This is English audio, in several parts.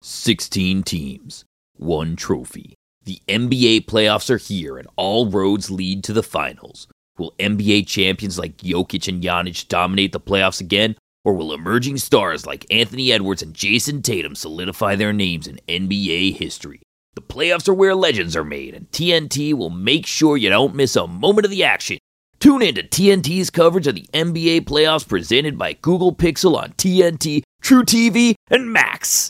16 teams, 1 trophy. The NBA playoffs are here and all roads lead to the finals. Will NBA champions like Jokic and Giannis dominate the playoffs again? Or will emerging stars like Anthony Edwards and Jason Tatum solidify their names in NBA history? The playoffs are where legends are made, and TNT will make sure you don't miss a moment of the action. Tune in to TNT's coverage of the NBA playoffs presented by Google Pixel on TNT, True TV, and Max.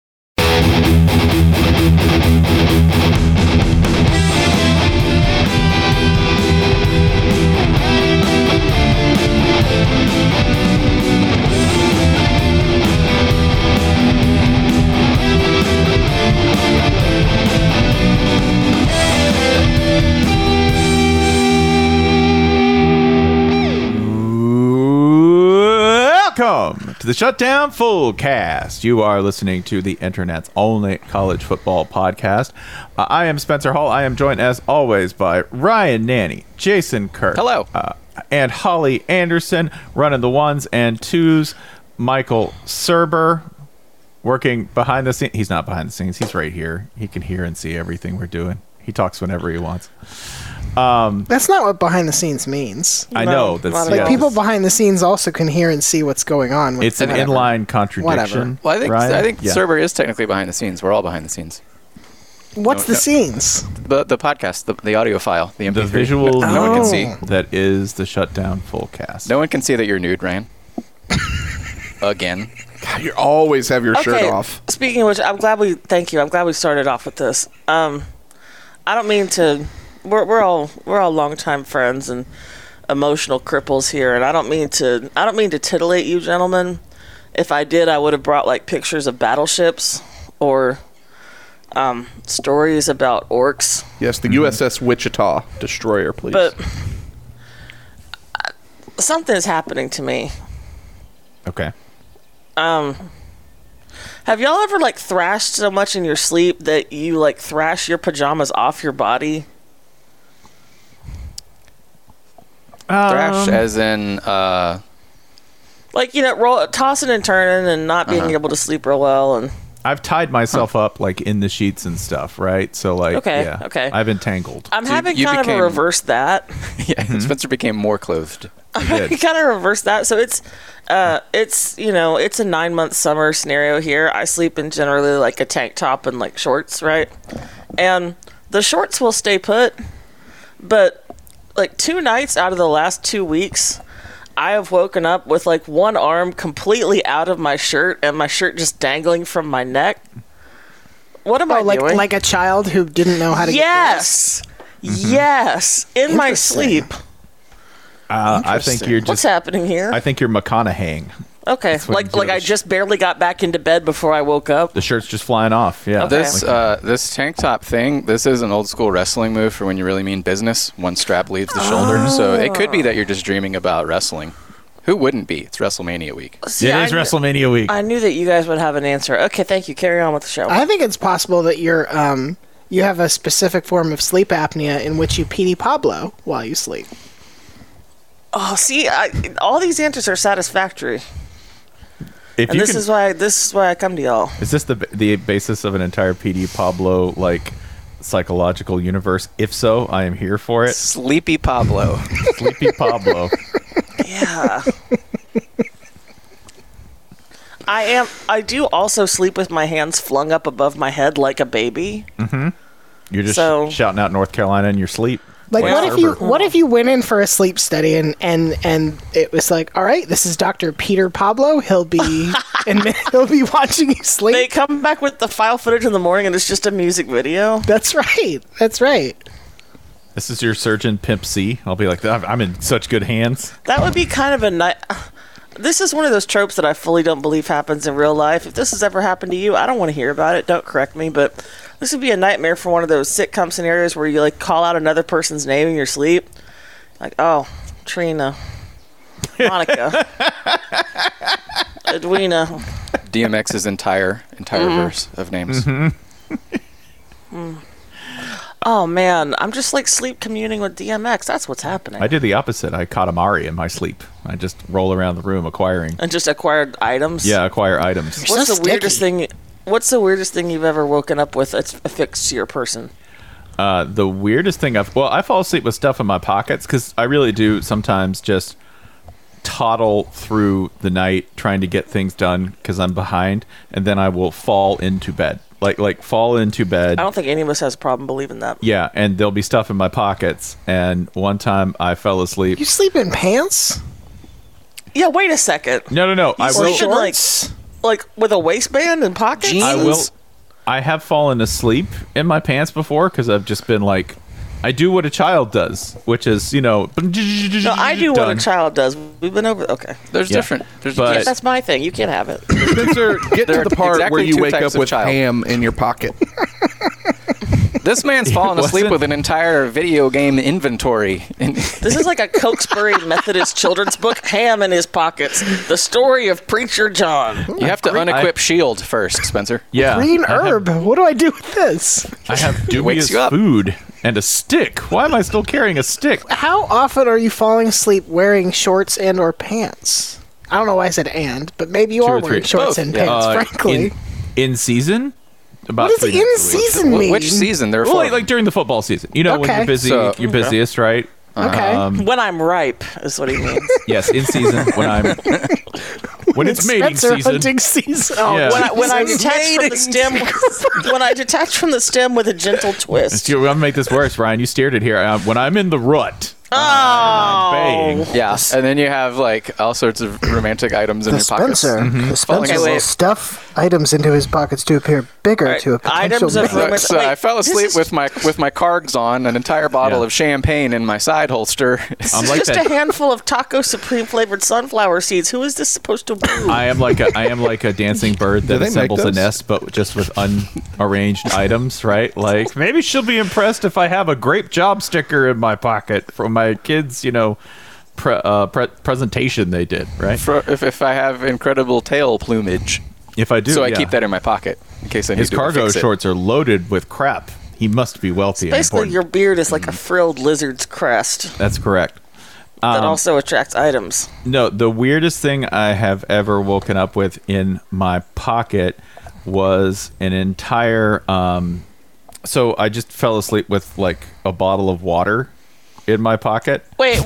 Welcome to the Shutdown Fullcast. You are listening to the internet's only college football podcast. I am Spencer Hall. I am joined, as always, by Ryan Nanny, Jason Kirk. Hello. And Holly Anderson, running the ones and twos. Michael Serber, working behind the scenes. He's not behind the scenes. He's right here. He can hear and see everything we're doing. He talks whenever he wants. That's not what behind the scenes means. I know. That's Like people behind the scenes also can hear and see what's going on. It's an inline contradiction. Well, I think Yeah. Serber is technically behind the scenes. We're all behind the scenes. What's the scenes? The podcast, the audio file, the MP3. The visual No one can see. that is the Shutdown Fullcast. No one can see that you're nude, Ryan. Again. God, you always have your shirt off. Speaking of which, thank you. I'm glad we started off with this. I don't mean to. We're all longtime friends and emotional cripples here, and I don't mean to titillate you, gentlemen. If I did, I would have brought like pictures of battleships or stories about orcs. Yes, the USS Wichita destroyer, please. But something's happening to me. Okay. Have y'all ever like thrashed so much in your sleep that you like thrash your pajamas off your body? Thrash, as in, like, you know, tossing and turning and not being able to sleep real well. And I've tied myself up like in the sheets and stuff, right? So like, Okay. I've entangled. I'm So having you kind of became- a reverse that. yeah, Spencer became more clothed. did. You kind of reverse that. So it's a 9-month summer scenario here. I sleep in generally like a tank top and like shorts, right? And the shorts will stay put, but like 2 nights out of the last 2 weeks, I have woken up with like one arm completely out of my shirt and my shirt just dangling from my neck. What am I doing? Like a child who didn't know how to Yes. Yes. In my Interesting. sleep. I think you're What's just. happening here? I think you're McConaugheying. Okay. what Like you I do. just barely got back into bed before I woke up. The shirt's just flying off. Yeah. Okay. This tank top thing, this is an old school wrestling move for when you really mean business. One strap leaves the shoulder. So it could be that you're just dreaming about wrestling. Who wouldn't be? It's WrestleMania week. See, It is WrestleMania week. I knew that you guys would have an answer. Okay, thank you. Carry on with the show. I think it's possible that you have a specific form of sleep apnea in which you PD Pablo while you sleep. Oh, see, all these answers are satisfactory, If and you this can, is why I come to y'all. is this the basis of an entire PD Pablo like psychological universe? If so, I am here for it. Sleepy Pablo. Sleepy Pablo. Yeah. I do also sleep with my hands flung up above my head like a baby. You're just So- shouting out North Carolina in your sleep. Like Well, what if you went in for a sleep study and it was like, all right, this is Dr. Peter Pablo. He'll be he'll be watching you sleep. They come back with the file footage in the morning, and it's just a music video. That's right. That's right. This is your surgeon, Pimp C. I'll be like, I'm in such good hands. That would be kind of a nice. This is one of those tropes that I fully don't believe happens in real life. If this has ever happened to you, I don't want to hear about it. Don't correct me, but this would be a nightmare for one of those sitcom scenarios where you like call out another person's name in your sleep. Like, oh, Trina, Monica, Edwina. DMX's entire verse of names. Oh man, I'm just like sleep communing with DMX. That's what's happening. I did the opposite. I caught Amari in my sleep. I just roll around the room acquiring. And just acquired items. Yeah, acquire items. You're What's so the weirdest sticky. thing? What's the weirdest thing you've ever woken up with that's affixed to your person? The weirdest thing I fall asleep with stuff in my pockets because I really do sometimes just toddle through the night trying to get things done because I'm behind, and then I will fall into bed. Like fall into bed. I don't think any of us has a problem believing that. Yeah, and there'll be stuff in my pockets. And one time I fell asleep. You sleep in pants? Yeah, wait a second. No. I Or will. shorts? Like with a waistband and pockets? Jeans? I will. I have fallen asleep in my pants before because I've just been like, I do what a child does, which is, No, I do what a child does. We've been over. Okay. There's different. But- That's my thing. You can't have it. Spencer, get There to the are part exactly where you two wake types up of with child. ham in your pocket. This man's fallen asleep wasn't- with an entire video game inventory. This is like a Cokesbury Methodist children's book, Ham in his pockets. The story of Preacher John. You have to unequip shield first, Spencer. Yeah. Green I have- herb. What do I do with this? I have Wakes dubious you up. food and a stick. Why am I still carrying a stick? How often are you falling asleep wearing shorts and or pants? I don't know why I said and, but maybe you Two are or wearing three. shorts Both, and yeah. pants, frankly. In season? About What does 3 in nights a week. season mean? Which season? They're Well, falling. like during the football season. You know, when Okay. you're busy, So- you're busiest, right? Okay. When I'm ripe, is what he means. Yes, in season when it's mating Spencer season. hunting season. Oh, Yeah. When I Jesus. detach from the stem, when I detach from the stem with a gentle twist. I'm gonna make this worse, Ryan. You steered it here. When I'm in the rut, Oh, baying. yeah, and then you have like all sorts of romantic items in The your pockets. Spencer. Mm-hmm. The Spencer Okay, will wait. stuff items into his pockets to appear bigger Alright, to a potential items of mate. romantic- So Wait, I fell this asleep is- with my cargs on, an entire bottle Yeah. of champagne in my side holster. I'm It's like just that. a handful of Taco Supreme flavored sunflower seeds. Who is this supposed to woo? I am like a dancing bird that they make assembles a those? nest, but just with unarranged items, right? Like maybe she'll be impressed if I have a grape job sticker in my pocket from my kids, presentation they did, right? if I have incredible tail plumage, If I do, so I yeah. keep that in my pocket in case I need His to cargo fix it. shorts are loaded with crap. He must be wealthy and Basically, important. your beard is like a frilled lizard's crest That's correct. that also attracts items. No, the weirdest thing I have ever woken up with in my pocket was an entire. So I just fell asleep with like a bottle of water in my pocket. Wait.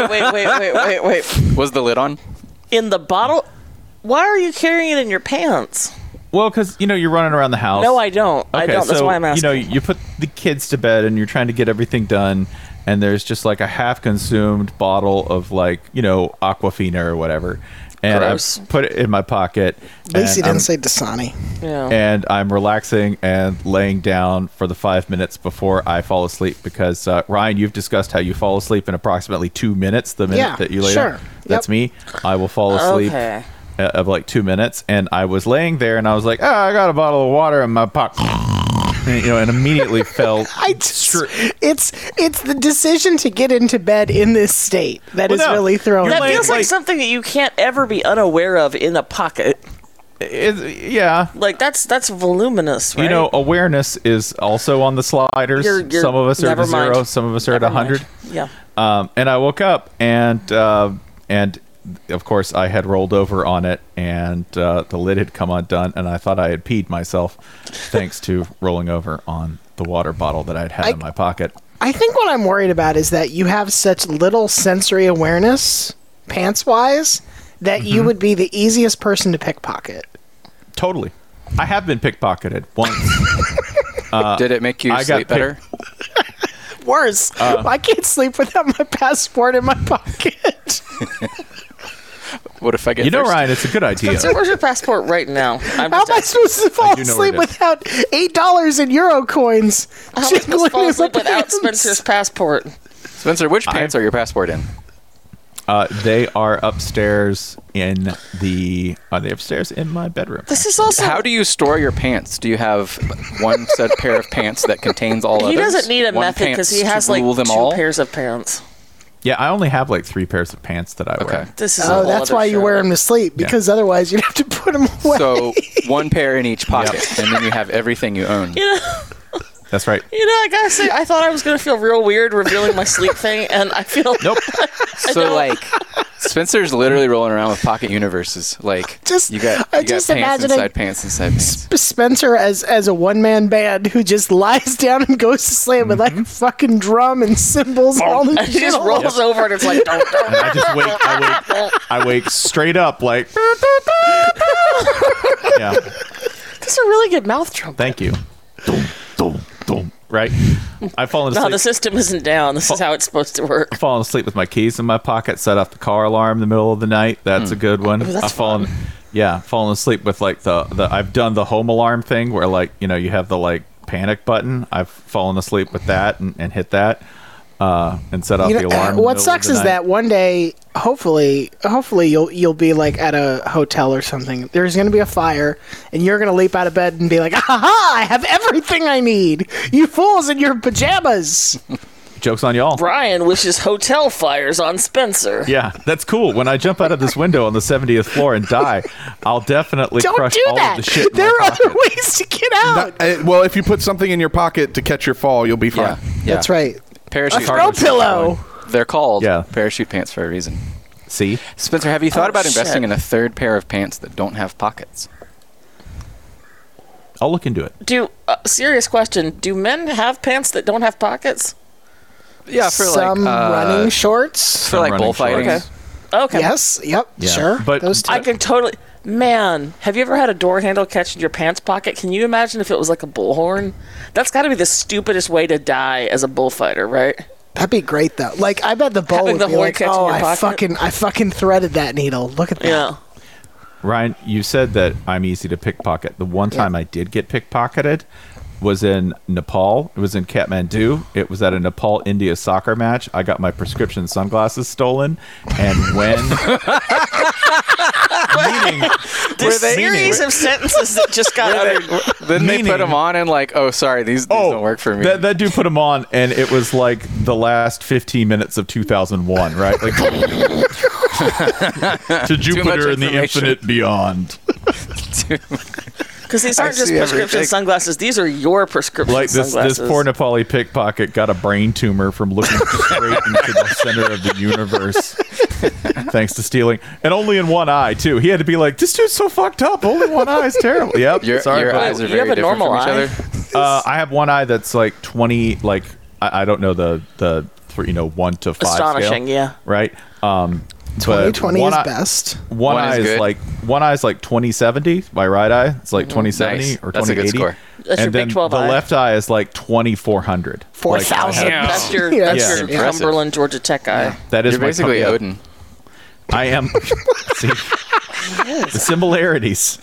Was the lid on? In the bottle? Why are you carrying it in your pants? Well, because you're running around the house. No, I don't. I don't. That's so, why I'm asking. You put the kids to bed and you're trying to get everything done, and there's just like a half-consumed bottle of like Aquafina or whatever, and Gross. I put it in my pocket. At least he and I'm- didn't say Dasani. Yeah. and I'm relaxing and laying down for the 5 minutes before I fall asleep because Ryan, you've discussed how you fall asleep in approximately 2 minutes. The minute Yeah, that you lay sure. down, that's Yep. me. I will fall asleep Okay. of like 2 minutes, and I was laying there and I was like, I got a bottle of water in my pocket, and immediately fell. It's the decision to get into bed in this state that is no, really throwing. you're That laying- feels like like- something that you can't ever be unaware of in a pocket. Yeah. Like that's voluminous, right? Awareness is also on the sliders. You're- Some of us are never at 0, mind. some of us are at Never mind. 100. Yeah. And I woke up and of course I had rolled over on it and the lid had come undone and I thought I had peed myself thanks to rolling over on the water bottle that I'd had in my pocket. I think what I'm worried about is that you have such little sensory awareness, pants-wise, that you would be the easiest person to pickpocket. Totally. I have been pickpocketed once. Did it make you I got sleep better? Worse, I can't sleep without my passport in my pocket. What if I get thirsty? Ryan, it's a good idea. So where's your passport right now? I'm How just am I asking. supposed to fall do know where asleep it is. without $8 in Euro coins? How am I supposed to fall Jiggling in asleep my without pants? Spencer's passport? Spencer, which pants are your passport in? They are upstairs in the. Are they upstairs in my bedroom? This is also. How do you store your pants? Do you have one set pair of pants that contains all He others? doesn't need a One method because he pants has to like rule them 2 all? pairs of pants. Yeah, I only have like 3 pairs of pants that I Okay. wear. This is a Oh, whole that's other why you show. wear them to sleep, because otherwise you'd have to put them away. So one pair in each pocket, and then you have everything you own. That's right. You know, I gotta say, I thought I was gonna feel real weird revealing my sleep thing, and I feel Nope. So like, Spencer's literally rolling around with pocket universes. Like, you got pants imagining inside pants inside pants. Spencer as a one-man band who just lies down and goes to sleep with like a fucking drum and cymbals and all this and he shit. just rolls over and it's like, don't. And I just wake. I wake straight up like. Yeah. That's a really good mouth trumpet. Thank you. Dum, dum, dum. Right. I've fallen No, asleep. the system isn't down. This is how it's supposed to work. I've fallen asleep with my keys in my pocket. Set off the car alarm in the middle of the night. That's a good one. that's I've fallen. Yeah, fallen asleep with like the. I've done the home alarm thing where like you have the like panic button. I've fallen asleep with that and hit that. And set off the alarm. in the What middle sucks of the is night. that one day, hopefully you'll be like at a hotel or something. There's gonna be a fire, and you're gonna leap out of bed and be like, "Aha! I have everything I need. You fools in your pajamas." Joke's on y'all. Brian wishes hotel fires on Spencer. Yeah, that's cool. When I jump out of this window on the 70th floor and die, I'll definitely Don't crush do all that. of the shit in There my are other pocket. ways to get out. Well, if you put something in your pocket to catch your fall, you'll be fine. Yeah. That's right. Parachute. A throw pillow. They're called Yeah. parachute pants for a reason. See? Spencer, have you thought about shit. investing in a third pair of pants that don't have pockets? I'll look into it. Serious question. Do men have pants that don't have pockets? Yeah, for Some running shorts. for like running bullfighting. shorts. Okay. Yes. Yep. Yeah. Sure. But Those two. I can totally. Man, have you ever had a door handle catch in your pants pocket? Can you imagine if it was like a bullhorn? That's got to be the stupidest way to die as a bullfighter, right? That'd be great though. Like I bet the bull Having would the be horn like, catch in "Oh, your pocket." I fucking threaded that needle. Look at that." Yeah. Ryan, you said that I'm easy to pickpocket. The one time I did get pickpocketed was in Nepal. It was in Kathmandu. It was at a Nepal-India soccer match. I got my prescription sunglasses stolen, and when This series of sentences that just got uttered. Then they put Meaning- them on and like, oh, sorry, these don't work for me. That dude put them on, and it was like the last 15 minutes of 2001, right? Like to Jupiter and the information. infinite beyond. Because these aren't just see prescription everything. sunglasses. These are your prescription Like this sunglasses. poor Nepali pickpocket got a brain tumor from looking straight into the center of the universe, thanks to stealing, and only in one eye too. He had to be like, "This dude's so fucked up. Only one eye is terrible." Yep. Your sorry, buddy. eyes are You very have a different normal from eye? each other. I have one eye that's like 20. Like I don't know the 1 to 5 Astonishing, scale, yeah. right? But 2020 one is eye- best. One One is eye is good. like 2070. My right eye, it's like 2070 Nice. or That's a good 2080. score. That's your And Big then 12 the eye. left eye is like 2400. 4,000. Like, I have- That's your, Yeah. that's Yeah. your Impressive. Cumberland, Georgia Tech eye. That is You're my basically yeah. Odin. I am. See, the similarities.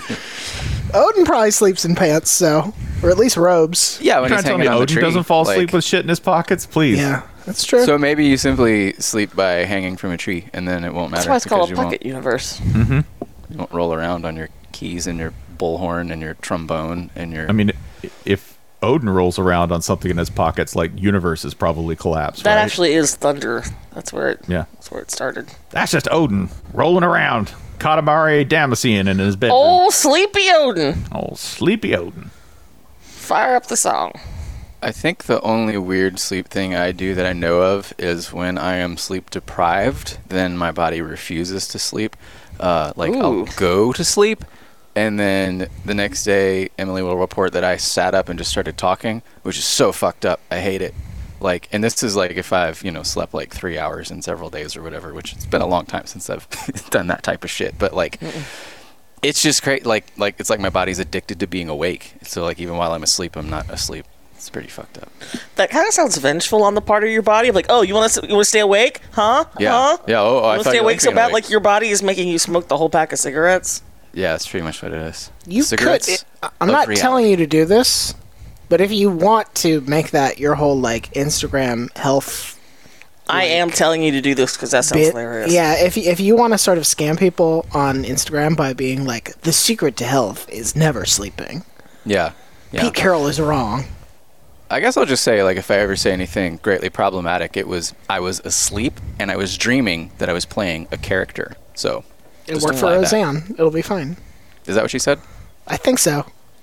Odin probably sleeps in pants, so or at least robes. Yeah, You're when trying he's to tell me hanging on the Odin tree. doesn't fall asleep like- with shit in his pockets? Please. Yeah, that's true. So maybe you simply sleep by hanging from a tree, and then it won't matter That's why it's called a because pocket universe. you won't roll around on your keys and your bullhorn and your trombone and your. I mean, if Odin rolls around on something in his pockets, like universe is probably collapsed. That right? actually is thunder. That's where it. Yeah. That's where it started. That's just Odin rolling around. Katamari Damascene in his bedroom. Oh, sleepy Odin! Oh, sleepy Odin. Fire up the song. I think the only weird sleep thing I do that I know of is when I am sleep deprived, then my body refuses to sleep. Like I'll Ooh. go to sleep, and then the next day Emily will report that I sat up and just started talking, which is so fucked up. I hate it. Like, and this is like if I've slept like 3 hours in several days or whatever, which it's been a long time since I've done that type of shit. But like, it's just great. Like it's like my body's addicted to being awake. So like even while I'm asleep, I'm not asleep. It's pretty fucked up. That kind of sounds vengeful on the part of your body. Like, oh, you want to stay awake? Huh? Yeah. Huh? Yeah. Oh, You I want to thought stay you awake liked so being bad, awake. like your body is making you smoke the whole pack of cigarettes? Yeah, that's pretty much what it is. You Cigarettes could. I'm of not reality. telling you to do this, but if you want to make that your whole like Instagram health I am telling you to do this because that sounds bit, hilarious. yeah. If you want to sort of scam people on Instagram by being like, the secret to health is never sleeping. Yeah. Yeah. Pete Carroll is wrong. I guess I'll just say, like, if I ever say anything greatly problematic, it was I was asleep and I was dreaming that I was playing a character. So It just worked for apply that. Roseanne. It'll be fine. Is that what she said? I think so.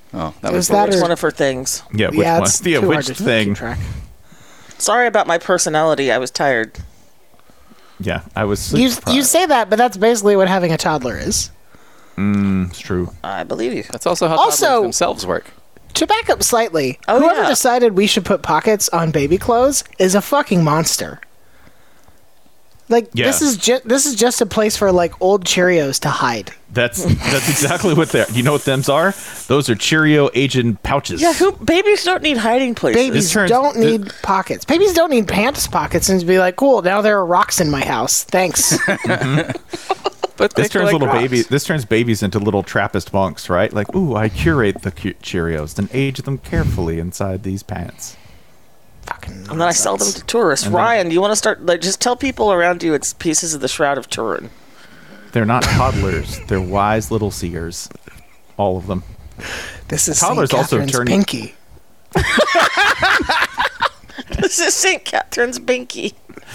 Oh, that It was was that Which or- one of her things? Yeah, which one? it's Yeah, too hard which to keep thing? track. Sorry about my personality. I was tired. Yeah, I was You sleep deprived. say that, but that's basically what having a toddler is. It's true. I believe you. That's also how Also- toddlers themselves work. To back up slightly, Oh, whoever yeah. decided we should put pockets on baby clothes is a fucking monster. Like Yeah. this is just a place for like old Cheerios to hide. That's exactly what they're. You know what them's are? Those are Cheerio agent pouches. Yeah, babies don't need hiding places. Babies turns- don't th- need pockets. Babies don't need pants pockets and to be like, cool, now there are rocks in my house. Thanks. But they This turns collect rocks. This turns babies into little Trappist monks, right? Like, ooh, I curate the Cheerios, then age them carefully inside these pants. Fucking And then I sell them to tourists. And then- Ryan, do you want to start? Like, just tell people around you it's pieces of the Shroud of Turin. They're not toddlers. They're wise little seers. All of them. This is Toddlers St. also Catherine's turn- pinky. This is St. Catherine's Binky.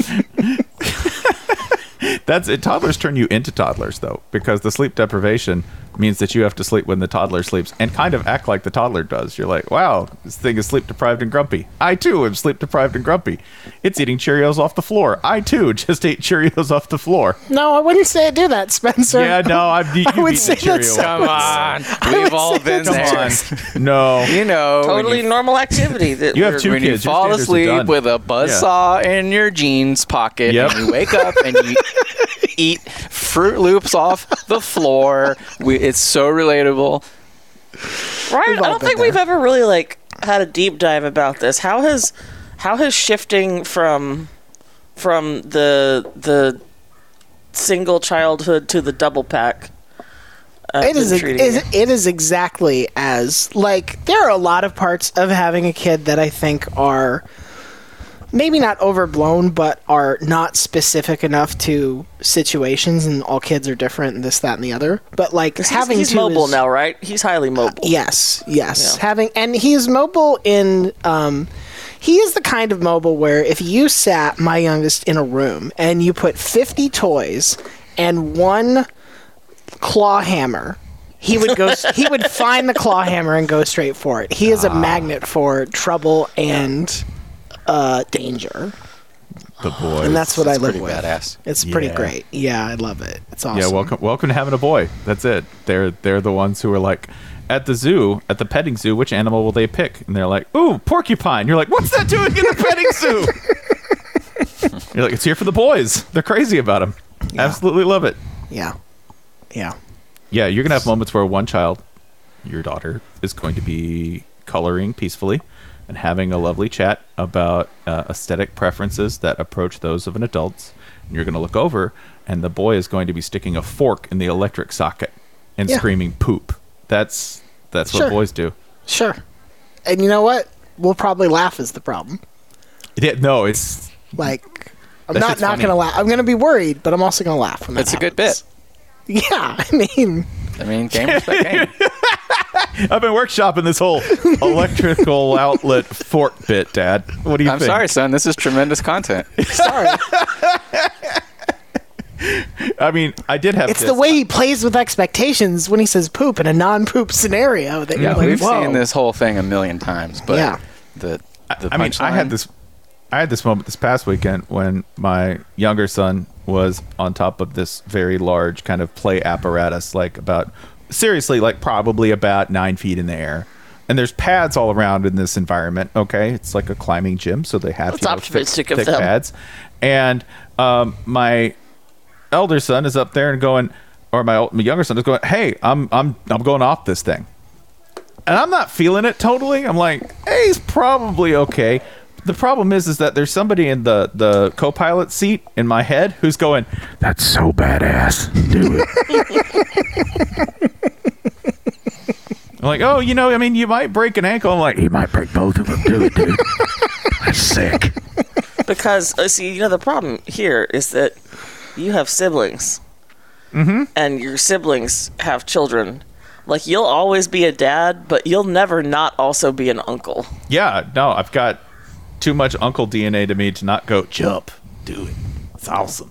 That's it. Toddlers turn you into toddlers, though, because the sleep deprivation means that you have to sleep when the toddler sleeps and kind of act like the toddler does. You're like, wow, this thing is sleep deprived and grumpy. I too am sleep deprived and grumpy. It's eating Cheerios off the floor. I too just ate Cheerios off the floor. No, I wouldn't say do that, Spencer. Yeah, no, I've eaten would say Cheerios. that's Come on. We've all been Come there. on. No. You know, when Totally normal activity. That You have we're- two when you kids, your fall standards are asleep done. with a buzzsaw in your jeans pocket Yep. and you wake up and you eat Fruit Loops off the floor. It's so relatable. Ryan, We've I all don't been think there. we've ever really like had a deep dive about this. How has shifting from the single childhood to the double pack? It is, been treating you? it is exactly as like there are a lot of parts of having a kid that I think are maybe not overblown but are not specific enough to situations, and all kids are different and this, that, and the other. But like having he's to mobile is- now, right? He's highly mobile. Yes. Yeah. And he's mobile in he is the kind of mobile where if you sat my youngest in a room and you put 50 toys and one claw hammer, he would go he would find the claw hammer and go straight for it. He is a magnet for trouble and danger. The boys. And that's what I live Pretty with. badass. It's pretty Yeah. great. Yeah, I love it. It's awesome. Yeah, welcome to having a boy. That's it. They're the ones who are like, at the zoo, at the petting zoo, which animal will they pick? And they're like, ooh, porcupine. You're like, what's that doing in the petting zoo? You're like, it's here for the boys. They're crazy about him. Absolutely love it. Yeah. Yeah. Yeah, you're gonna have moments where one child, your daughter, is going to be coloring peacefully and having a lovely chat about aesthetic preferences that approach those of an adult. And you're gonna look over, and the boy is going to be sticking a fork in the electric socket and Yeah. screaming "poop." That's Sure. what boys do. Sure. And you know what? We'll probably laugh is the problem. No, it's Like, I'm That not shit's not funny. gonna laugh. I'm gonna be worried, but I'm also gonna laugh. When that It's a good happens. bit. Yeah, I mean, Game respect game. I've been workshopping this whole electrical outlet fork bit, Dad. What do you I'm think? sorry, son. This is tremendous content. sorry. I mean, I did have It's this. the way he plays with expectations when he says poop in a non-poop scenario. That Yeah, you're like, we've whoa. seen this whole thing a million times, but Yeah. the I mean, I had punchline- this moment this past weekend when my younger son was on top of this very large kind of play apparatus, like probably about 9 feet in the air. And there's pads all around in this environment. Okay, it's like a climbing gym, so they have That's optimistic of thick them. pads. And my elder son is up there and going, or my younger son is going, "Hey, I'm going off this thing." And I'm not feeling it totally. I'm like, hey, he's probably okay. The problem is that there's somebody in the co-pilot seat in my head who's going, "That's so badass. Do it." I'm like, oh, I mean, you might break an ankle. I'm like, he might break both of them. Do it, dude. That's sick. Because see, the problem here is that you have siblings, and your siblings have children. Like, you'll always be a dad, but you'll never not also be an uncle. Yeah, no, I've got too much uncle DNA to me to not go, jump, do it. It's awesome.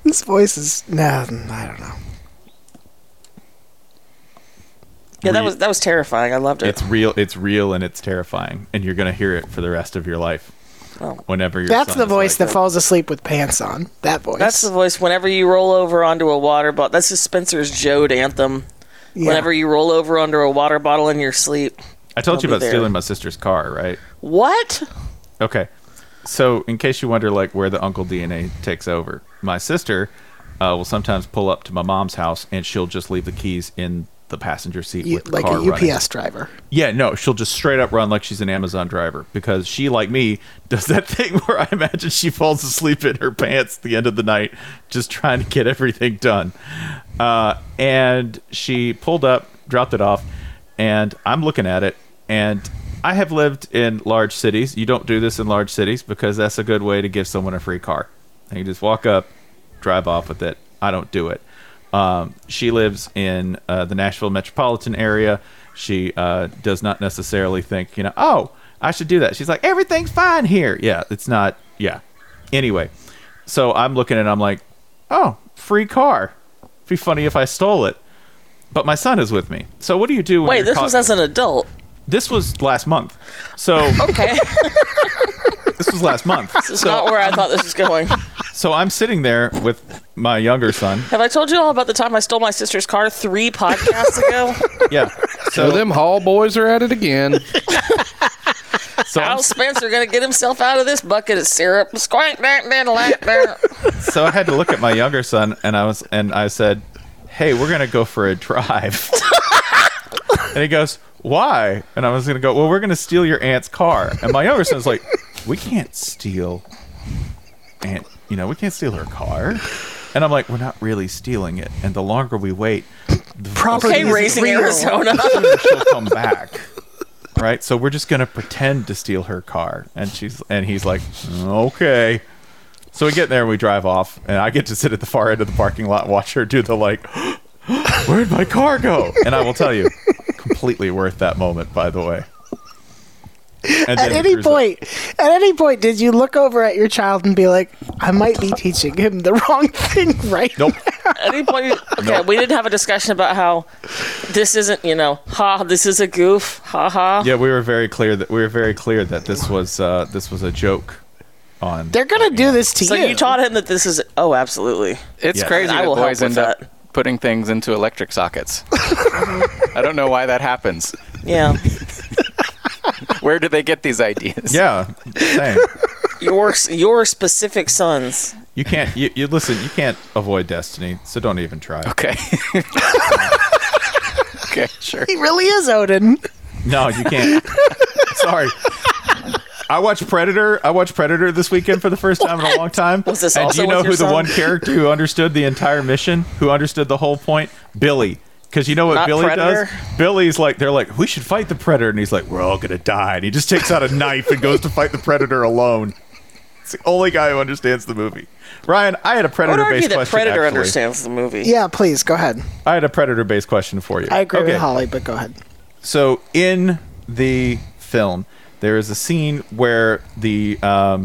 This voice is I don't know. Yeah, that was terrifying. I loved it. It's real, and it's terrifying, and you're gonna hear it for the rest of your life. Oh. Whenever your That's son the is voice like, that falls asleep with pants on. That voice. That's the voice whenever you roll over onto a water bottle. That's just Spencer's Jode anthem. Yeah. Whenever you roll over under a water bottle in your sleep. I told you He'll be about there. stealing my sister's car, right? What? Okay. So, in case you wonder, like, where the uncle DNA takes over, my sister will sometimes pull up to my mom's house, and she'll just leave the keys in the passenger seat with the like car a UPS running. driver. Yeah, no, she'll just straight up run like she's an Amazon driver, because she, like me, does that thing where I imagine she falls asleep in her pants at the end of the night just trying to get everything done. And she pulled up, dropped it off, and I'm looking at it, and I have lived in large cities. You don't do this in large cities because that's a good way to give someone a free car. And you just walk up, drive off with it. I don't do it. She lives in the Nashville metropolitan area. She does not necessarily think, oh, I should do that. She's like, everything's fine here. Yeah, it's not. Yeah. Anyway, so I'm looking and I'm like, oh, free car. It'd be funny if I stole it. But my son is with me. So what do you do when Wait, you're this caught- was as an adult. This was last month. So Okay. this was last month. This is not where I thought this was going. So I'm sitting there with my younger son. Have I told you all about the time I stole my sister's car 3 podcasts ago? Yeah. So them hall boys are at it again. So I'm How's Spencer gonna get himself out of this bucket of syrup? Squank, dan, dan, lan, dan. So I had to look at my younger son, and I said, "Hey, we're gonna go for a drive." And he goes, "Why?" And I was gonna go, "Well, we're gonna steal your aunt's car." And my younger son's like, "We can't steal we can't steal her car." And I'm like, "We're not really stealing it. And the longer we wait, the Property Okay, is Racing real. Arizona. sooner she'll come back." Right? So we're just gonna pretend to steal her car. And he's like, "Okay." So we get there and we drive off, and I get to sit at the far end of the parking lot and watch her do the like, "Where'd my car go?" And I will tell you, completely worth that moment, by the way. And At then any cruise point, did you look over at your child and be like, I might be teaching him the wrong thing right Nope. At any point, okay, we did have a discussion about how this isn't, this is a goof, ha ha. Yeah, we were very clear that this was a joke. On They're going to do this to So you. you taught him that this is, absolutely. It's Yeah. crazy I that will help boys with end up putting things into electric sockets. I don't know why that happens. Yeah. Where do they get these ideas? Yeah, same. Your specific sons. You can't. You listen. You can't avoid destiny, so don't even try. Okay. Okay, sure. He really is Odin. No, you can't. Sorry. I watched Predator this weekend for the first time in a long time. Was this and also do you know with your who the son? one character who understood the entire mission, who understood the whole point? Billy. Because you know what Not Billy Predator? does? Billy's like, they're like, we should fight the Predator. And he's like, we're all going to die. And he just takes out a knife and goes to fight the Predator alone. It's the only guy who understands the movie. Ryan, I had a I would Predator-based argue that question, Predator actually. understands the movie. Yeah, please, go ahead. I had a Predator-based question for you. I agree Okay. with Holly, but go ahead. So in the film, there is a scene where the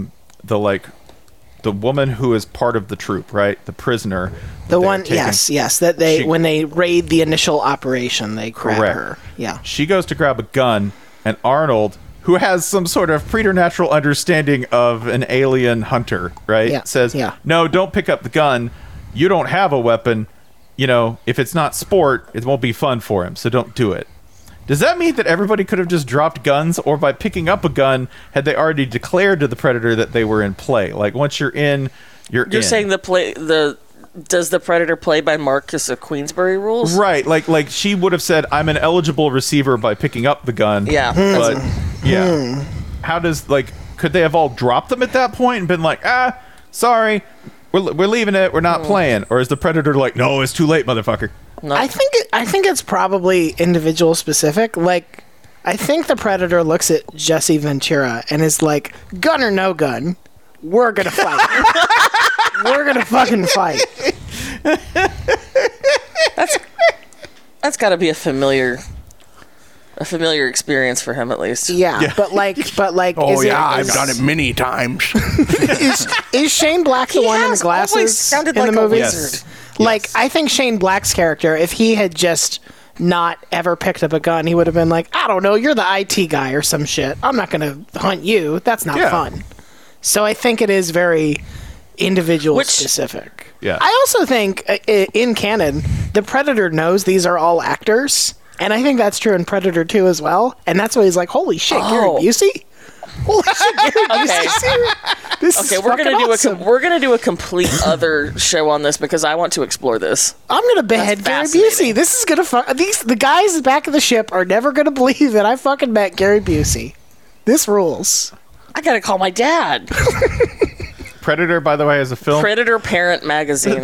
woman who is part of the troop, right, the prisoner, that The they're one, taking- yes, that they, She- when they raid the initial operation, they grab Correct. her. Yeah. She goes to grab a gun, and Arnold, who has some sort of preternatural understanding of an alien hunter, right, Yeah, says, yeah. "No, don't pick up the gun. You don't have a weapon. If it's not sport, it won't be fun for him. So don't do it." Does that mean that everybody could have just dropped guns, or by picking up a gun, had they already declared to the Predator that they were in play? Like, once you're in, you're in. You're saying does the Predator play by Marcus of Queensberry rules? Right, like she would have said, "I'm an eligible receiver" by picking up the gun. Yeah. But yeah, how does could they have all dropped them at that point and been like, sorry, we're leaving it, we're not playing, or is the Predator like, "No, it's too late, motherfucker"? No. I think it's probably individual specific. Like, I think the Predator looks at Jesse Ventura and is like, gun or no gun, we're gonna fight. We're gonna fucking fight. That's got to be a familiar a familiar experience for him at least. Yeah. But like, Oh is yeah, I've is- done it many times. Is Shane Black the He one in the has always glasses sounded in like the a movies? wizard. Like, I think Shane Black's character, if he had just not ever picked up a gun, he would have been like, I don't know, you're the IT guy or some shit. I'm not going to hunt you. That's not Yeah. fun. So I think it is very individual Which- specific. Yeah. I also think in canon, the Predator knows these are all actors. And I think that's true in Predator 2 as well. And that's why he's like, holy shit, Gary Oh. Busey? Holy shit, Gary Busey's here? This is Okay, we're fucking gonna do awesome. we're gonna do a complete other show on this because I want to explore this. I'm gonna behead That's Gary Busey. fascinating. This is gonna the guys back of the ship are never gonna believe that I fucking met Gary Busey. This rules. I gotta call my dad. Predator, by the way, is a film. Predator Parent Magazine.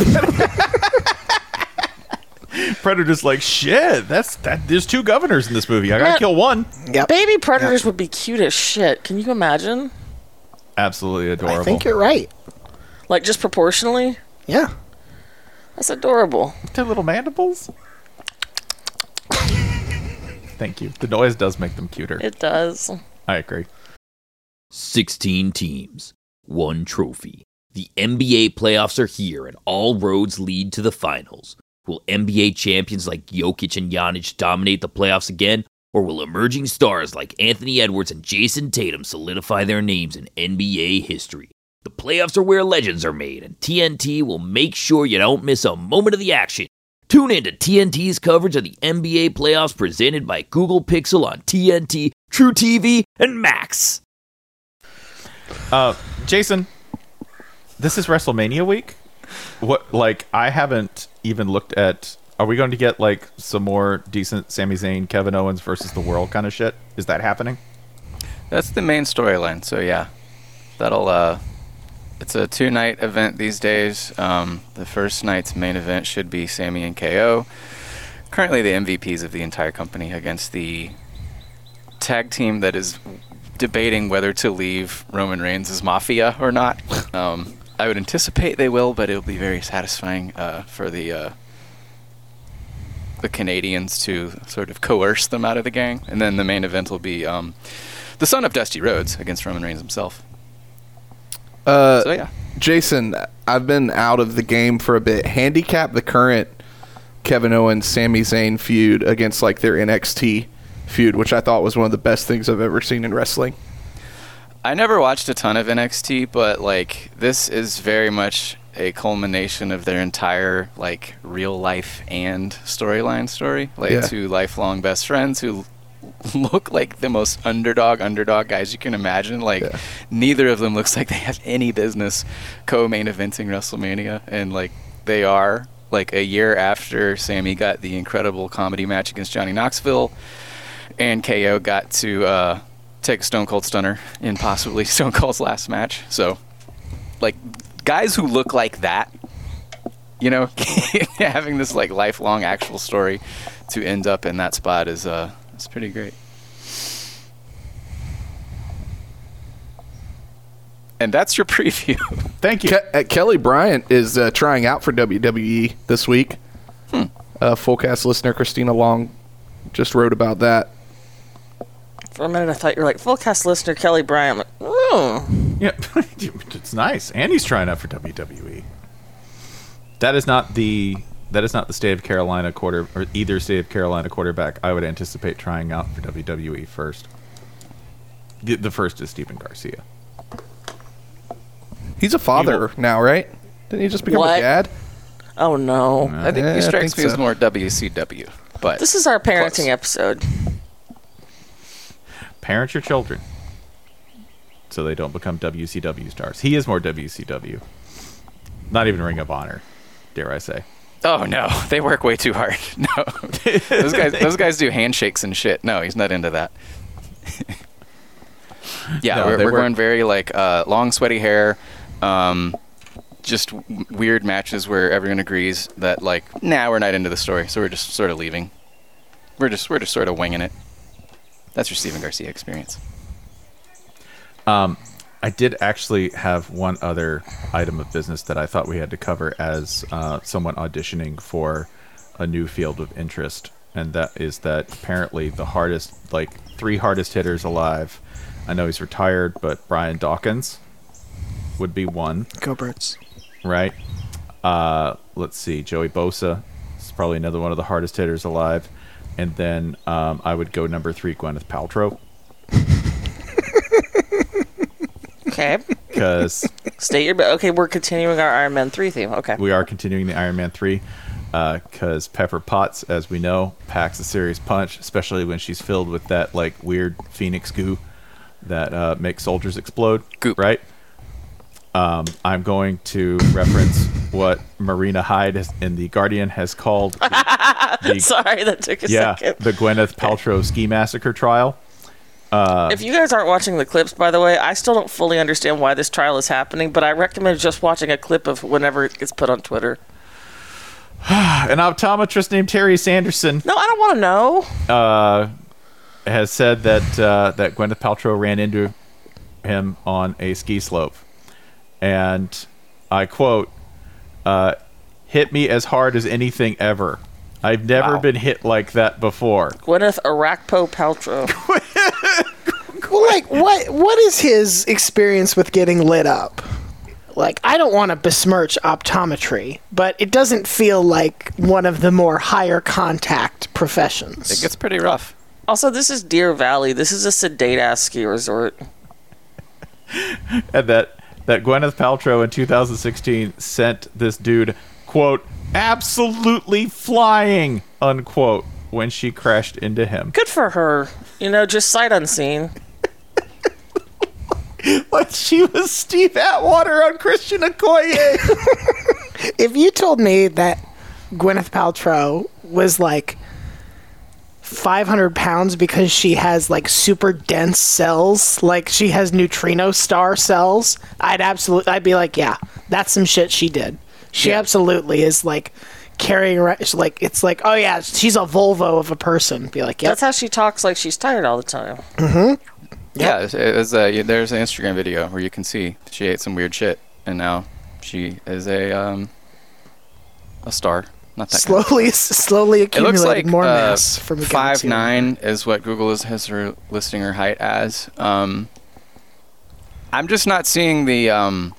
Predator's like, shit, there's 2 governors in this movie. I gotta Man. kill one. Yep. Baby predators would be cute as shit. Can you imagine? Absolutely adorable. I think you're right. Like just proportionally? Yeah. That's adorable. Their little mandibles. Thank you. The noise does make them cuter. It does. I agree. 16 teams, 1 trophy. The NBA playoffs are here and all roads lead to the finals. Will NBA champions like Jokic and Giannis dominate the playoffs again? Or will emerging stars like Anthony Edwards and Jason Tatum solidify their names in NBA history? The playoffs are where legends are made, and TNT will make sure you don't miss a moment of the action. Tune in to TNT's coverage of the NBA playoffs presented by Google Pixel on TNT, True TV, and Max. Jason, this is WrestleMania week. What? Like, I haven't even looked at. Are we going to get like some more decent Sami Zayn, Kevin Owens versus the World kind of shit? Is that happening? That's the main storyline. So yeah, that'll. It's a 2-night event these days. The first night's main event should be Sami and KO. Currently the MVPs of the entire company against the tag team that is debating whether to leave Roman Reigns' Mafia or not. I would anticipate they will, but it'll be very satisfying for the Canadians to sort of coerce them out of the gang. And then the main event will be the son of Dusty Rhodes against Roman Reigns himself. So yeah. Jason, I've been out of the game for a bit. Handicap the current Kevin Owens, Sami Zayn feud against like their NXT feud, which I thought was one of the best things I've ever seen in wrestling. I never watched a ton of NXT, but like this is very much a culmination of their entire like real life and storyline story. Like Yeah. 2 lifelong best friends who look like the most underdog guys you can imagine. Like neither of them looks like they have any business co-main eventing WrestleMania, and like they are. Like a year after Sami got the incredible comedy match against Johnny Knoxville, and KO got to take a Stone Cold Stunner in possibly Stone Cold's last match. So, like, guys who look like that, you know, having this like lifelong actual story to end up in that spot is it's pretty great. And that's your preview. Thank you. Kelly Bryant is trying out for WWE this week. Full cast listener Christina Long just wrote about that. For a minute I thought you were like full cast listener Kelly Bryant. I'm like, oh. Yeah, it's nice. And he's trying out for WWE. That is not the state of Carolina or either state of Carolina quarterback I would anticipate trying out for WWE first. The first is Steven Garcia. He's a father now, right? Didn't he just become What? a dad? Oh no. I think he strikes me as more WCW. But This is our parenting Close. episode. Parent your children so they don't become WCW stars. He is more WCW. Not even Ring of Honor, dare I say. oh no, they work way too hard. No, those guys do handshakes and shit. No, he's not into that. Yeah, No, we're they work- going very like long sweaty hair, just weird matches where everyone agrees that like, nah, we're not into the story, so we're just sort of leaving. We're just sort of winging it. That's your Steven Garcia experience. I did actually have one other item of business that I thought we had to cover as someone auditioning for a new field of interest. and that is that apparently the hardest, like 3 hardest hitters alive. I know he's retired, but Brian Dawkins would be one, Go Birds. right? Let's see, Joey Bosa is probably another one of the hardest hitters alive, and then I would go number 3, Gwyneth Paltrow, Okay. because State your. Okay, we're continuing our Iron Man 3 theme. Okay. we are continuing the Iron Man 3. Because Pepper Potts, as we know, packs a serious punch, especially when she's filled with that like weird phoenix goo that makes soldiers explode. Goop. Right? I'm going to reference what Marina Hyde in The Guardian has called the Sorry, that took a second. the Gwyneth Paltrow ski massacre trial. If you guys aren't watching the clips, by the way, I still don't fully understand why this trial is happening, but I recommend just watching a clip of whenever it gets put on Twitter. An optometrist named Terry Sanderson No, I don't want to know. has said that that Gwyneth Paltrow ran into him on a ski slope, and I quote, "Hit me as hard as anything ever. I've never Wow. been hit like that before." Gwyneth Arakpo Paltrow. Well, like, what is his experience with getting lit up? Like, I don't want to besmirch optometry, but it doesn't feel like one of the more higher contact professions. It gets pretty rough. Also, this is Deer Valley. This is a sedate-ass ski resort. And that Gwyneth Paltrow in 2016 sent this dude, quote, "absolutely flying," unquote, when she crashed into him. Good for her. You know, just sight unseen. Like she was Steve Atwater on Christian Okoye. If you told me that Gwyneth Paltrow was like 500 pounds because she has like super dense cells, like she has neutrino star cells, I'd be like, yeah, that's some shit she did. She absolutely is like carrying around, it's like, oh yeah, she's a Volvo of a person. Be like, yep. That's how she talks, like she's tired all the time. Yeah, there's an Instagram video where you can see she ate some weird shit, and now she is a star. Not that kind of slowly It looks accumulating like more mass from 5'9" is what Google has her listing her height as. I'm just not seeing the.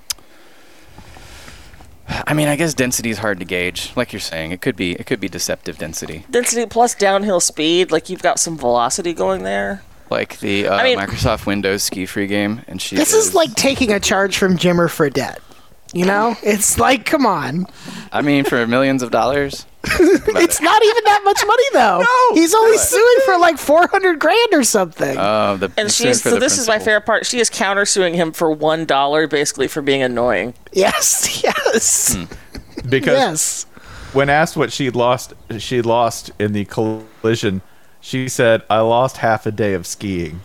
I mean, I guess density is hard to gauge. Like you're saying, it could be deceptive density. Density plus downhill speed, like you've got some velocity going there. Like the mean- Microsoft Windows ski free game, and she. This is like taking a charge from Jimmer Fredette. You know, it's like, come on. I mean, for millions of dollars. It's not even that much money though. No, he's only suing for like $400,000 or something. And she's so this is my favorite part. She is countersuing him for $1, basically for being annoying. Yes. Because Yes. when asked what she lost in the collision, she said, "I lost half a day of skiing."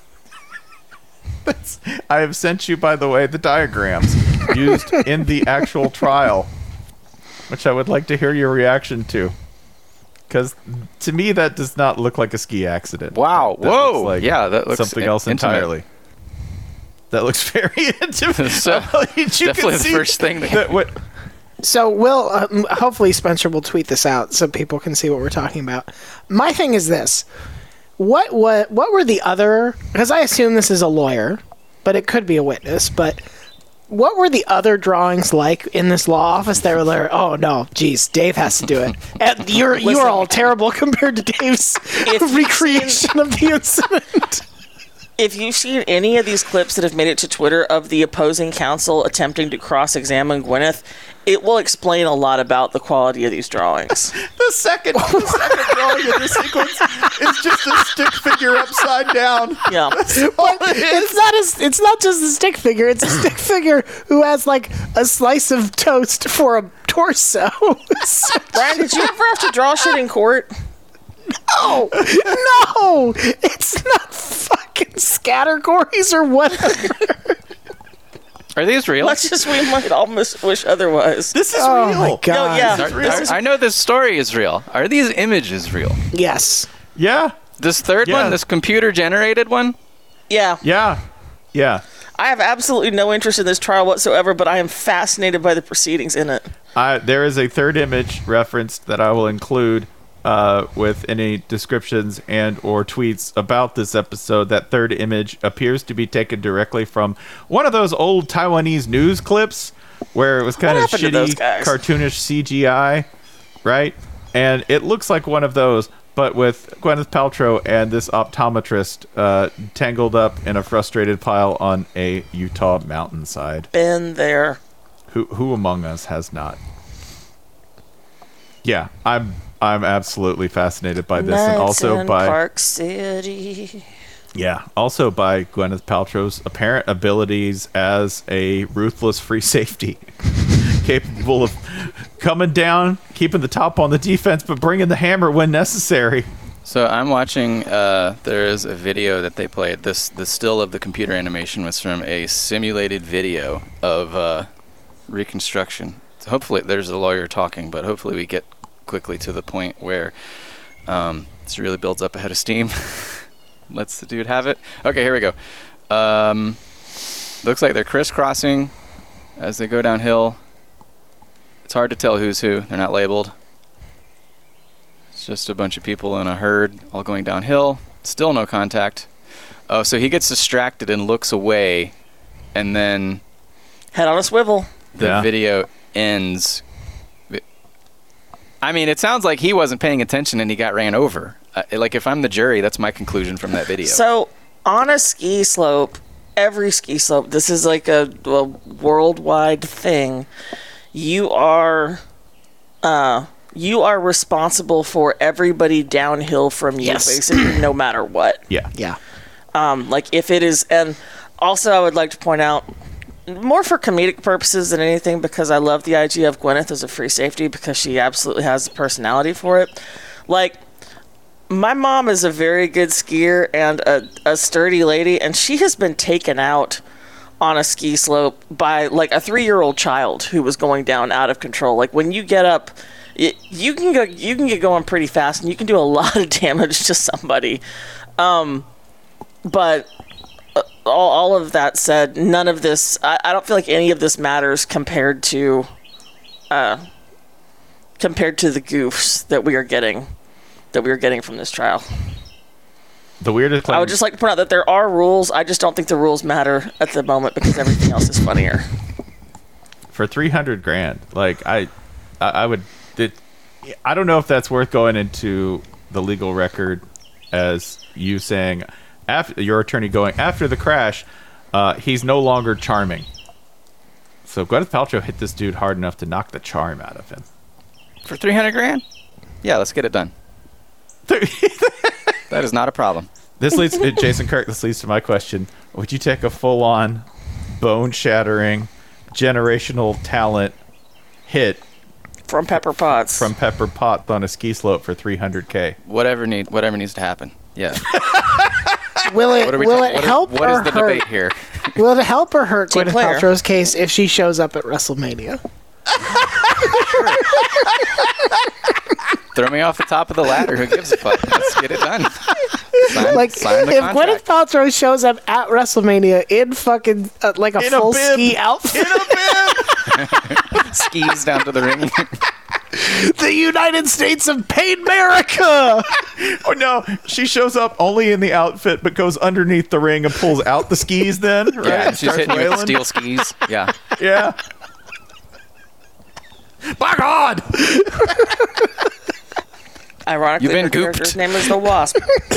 I have sent you, by the way, the diagrams used in the actual trial, which I would like to hear your reaction to. Because to me, that does not look like a ski accident. Wow. That Whoa. looks like Yeah, that looks something else intimate. entirely. That looks very intimate. So, You definitely can the see first thing that what So we'll hopefully Spencer will tweet this out so people can see what we're talking about. My thing is this: what were the other? Because I assume this is a lawyer, but it could be a witness. But what were the other drawings like in this law office that were like, oh no, geez, Dave has to do it, and you're all terrible compared to Dave's recreation of the incident. If you've seen any of these clips that have made it to Twitter of the opposing counsel attempting to cross-examine Gwyneth, it will explain a lot about the quality of these drawings. the second drawing in the sequence is just a stick figure upside down. Yeah. It's not just a stick figure. It's a stick figure who has like a slice of toast for a torso. Brian, did you ever have to draw shit in court? No, it's not fucking scattergories or whatever. Are these real? We might almost wish otherwise. This is Oh real. my god! No, yeah. I know this story is real. Are these images real? Yes. Yeah. This third Yeah. one, this computer-generated one? Yeah. Yeah. I have absolutely no interest in this trial whatsoever, but I am fascinated by the proceedings in it. There is a third image referenced that I will include with any descriptions and or tweets about this episode. That third image appears to be taken directly from one of those old Taiwanese news clips where it was kind of happened to those shitty, guys? cartoonish CGI, right? And it looks like one of those, but with Gwyneth Paltrow and this optometrist tangled up in a frustrated pile on a Utah mountainside. Been there. Who among us has not? Yeah, I'm absolutely fascinated by this, and also in by Park City. also by Gwyneth Paltrow's apparent abilities as a ruthless free safety, capable of coming down, keeping the top on the defense, but bringing the hammer when necessary. So I'm watching. There is a video that they played. The still of the computer animation was from a simulated video of reconstruction. So hopefully, there's a lawyer talking, but hopefully we get quickly to the point where this really builds up a head of steam. Lets the dude have it. Okay, here we go. Looks like they're crisscrossing as they go downhill. It's hard to tell who's who. They're not labeled. It's just a bunch of people in a herd all going downhill. Still no contact. Oh, so he gets distracted and looks away, and then Head on a swivel. the video ends. I mean, it sounds like he wasn't paying attention and he got ran over. Like, if I'm the jury, that's my conclusion from that video. So, on a ski slope, every ski slope, this is like a worldwide thing. You are responsible for everybody downhill from you, Yes. basically, no matter what. Yeah. Like, if it is, and also I would like to point out, more for comedic purposes than anything, because I love the idea of Gwyneth as a free safety, because she absolutely has the personality for it. Like, my mom is a very good skier and a sturdy lady, and she has been taken out on a ski slope by like a 3-year-old child who was going down out of control. Like, when you get up, you can get going pretty fast, and you can do a lot of damage to somebody. But all of that said, none of this, I don't feel like any of this matters compared to the goofs that we are getting from this trial. The weirdest claim. I would just like to point out that there are rules. I just don't think the rules matter at the moment because everything else is funnier. For $300,000, like I would. I don't know if that's worth going into the legal record as you saying, after your attorney going after the crash, he's no longer charming. So Gwyneth Paltrow hit this dude hard enough to knock the charm out of him. For $300,000? Yeah, let's get it done. That is not a problem. This leads, Jason Kirk. This leads to my question: would you take a full-on, bone-shattering, generational talent hit From Pepper Potts. from Pepper Potts on a ski slope for $300,000? Whatever needs to happen. Yeah. Will it help What or is the hurt? debate here? Will it help or hurt Team Gwyneth player. Paltrow's case if she shows up at WrestleMania? Throw me off the top of the ladder. Who gives a fuck? Let's get it done. Sign Like, the if Gwyneth contract. Paltrow shows up at WrestleMania in fucking like a In a full bib. ski outfit, Skis down to the ring. the United States of Pain America. Oh no, she shows up only in the outfit, but goes underneath the ring and pulls out the skis. Then, right? Yeah, And she's starts hitting you with wailing. steel skis. Yeah. Yeah. By God! Ironically, You've been her gooped. character's name is the Wasp.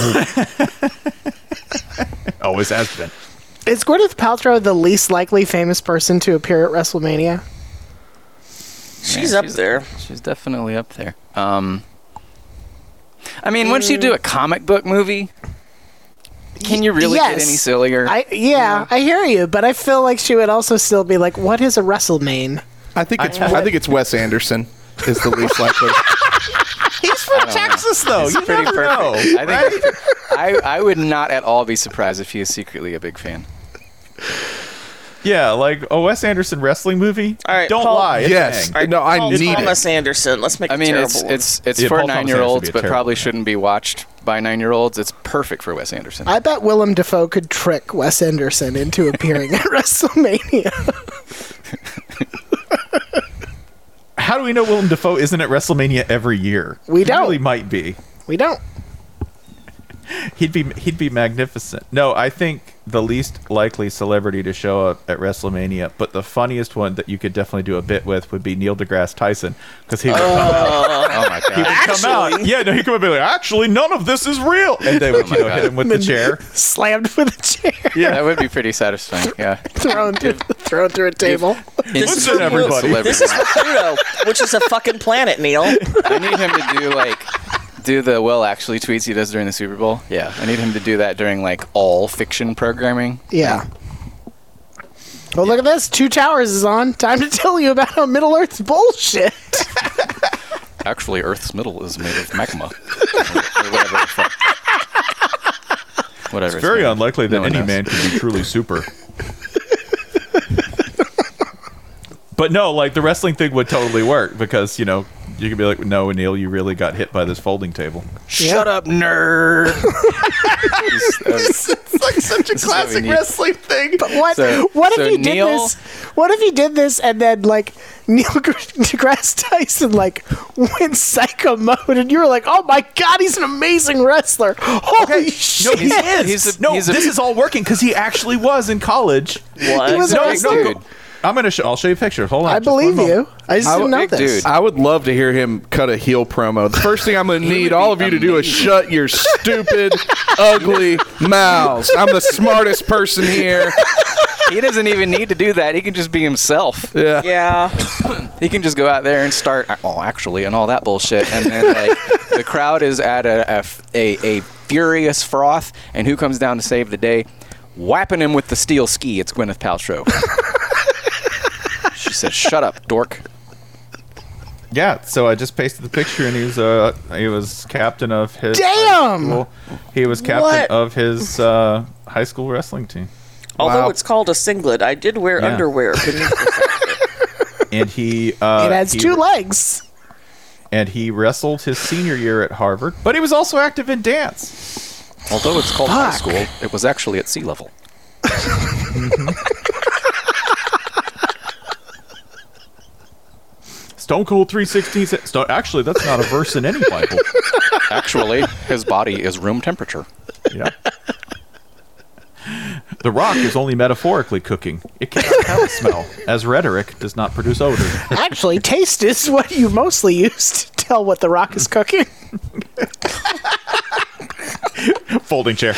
Always has been. Is Gwyneth Paltrow the least likely famous person to appear at WrestleMania? She's up there. She's definitely up there. I mean, once you do a comic book movie, can you really get Yes. any sillier? I hear you, but I feel like she would also still be like, "What is a WrestleMania?" I think it's Wes Anderson is the least likely. He's from Texas, though. It's You pretty never perfect. know. I think I would not at all be surprised if he is secretly a big fan. Yeah, like a Wes Anderson wrestling movie. All right, Don't Paul- lie. It's Yes. dang. All right, No, I Paul need Thomas Anderson. Let's make I a mean, terrible it's one. Yeah, for Paul Thomas Anderson 9-year-olds, would be a but terrible probably fan. shouldn't be watched by 9-year-olds. It's perfect for Wes Anderson. I bet Willem Dafoe could trick Wes Anderson into appearing at WrestleMania. How do we know Willem Dafoe isn't at WrestleMania every year? We He don't. really might be. We don't. He'd be magnificent. No, I think the least likely celebrity to show up at WrestleMania, but the funniest one that you could definitely do a bit with would be Neil deGrasse Tyson, because he would come out. Oh my He would god. come out. Yeah, no, he could be like, actually, none of this is real, and they would hit him with the chair. Slammed with a chair. Yeah, That would be pretty satisfying. Yeah. thrown through a table. listen, everybody. This is for Pluto, which is a fucking planet, Neil. I need him to do the Will Actually tweets he does during the Super Bowl. Yeah, I need him to do that during like all fiction programming. Yeah. Well, look at this. Two Towers is on. Time to tell you about how Middle Earth's bullshit. Actually, Earth's middle is made of magma. Or whatever the fuck. Whatever. It's very made of. unlikely that No one any knows. man can be truly super. But no, like the wrestling thing would totally work, because you could be like, no, Neil, you really got hit by this folding table. Shut up, nerd. It's like such a what we classic need. wrestling thing. But what? So- what so if he did Neil- this? What if he did this and then like Neil deGrasse Tyson like went psycho mode, and you were like, "Oh my god, he's an amazing wrestler! Holy shit!" No, he is. He's a- no, he's a- this is all working because he actually was in college. What? He was a No, wrestler. dude. I'm gonna. I'll show you a picture. Hold on. I just one believe moment. you. I just didn't know big this. dude. I would love to hear him cut a heel promo. The first thing I'm going to need would all be of you to do is amazing. shut your stupid, ugly mouths. I'm the smartest person here. He doesn't even need to do that. He can just be himself. Yeah. Yeah. He can just go out there and start, actually, and all that bullshit. And then, like, the crowd is at a furious froth. And who comes down to save the day? Whapping him with the steel ski. It's Gwyneth Paltrow. She says, "Shut up, dork." Yeah. So I just pasted the picture, and he was captain of his. Damn! high school- He was captain What? of his high school wrestling team, Although Wow. it's called a singlet, I did wear Yeah. underwear beneath the and he. It has he- two legs. And he wrestled his senior year at Harvard, but he was also active in dance. Although it's called high Fuck. school, it was actually at sea level. Stone Cold 316. Actually, that's not a verse in any Bible. Actually, his body is room temperature. Yeah. The Rock is only metaphorically cooking. It cannot have a smell, as rhetoric does not produce odor. Actually, taste is what you mostly use to tell what the Rock is cooking. Folding chair.